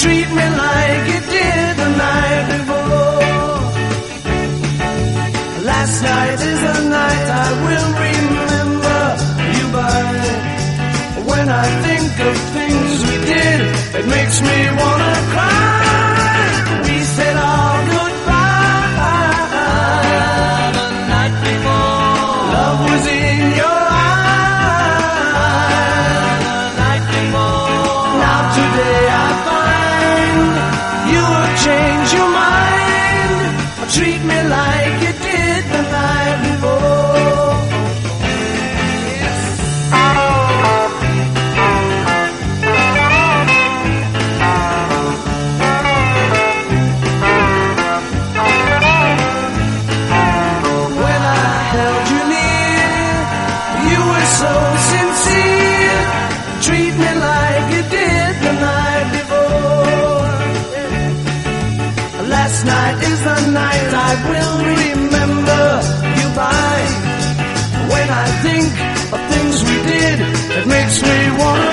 treat me like you did the night before. Last night is the night I will remember you by. When I think of things we did, it makes me wanna cry. We said all goodbye the night before. Love was in your eyes the night before. Now today I find you have changed your mind. Treat me like you did the night before. When I held you near, you were so sincere. Treat me like you did the night before. Last night is the night I will remember you by. When I think of things we did, it makes me wanna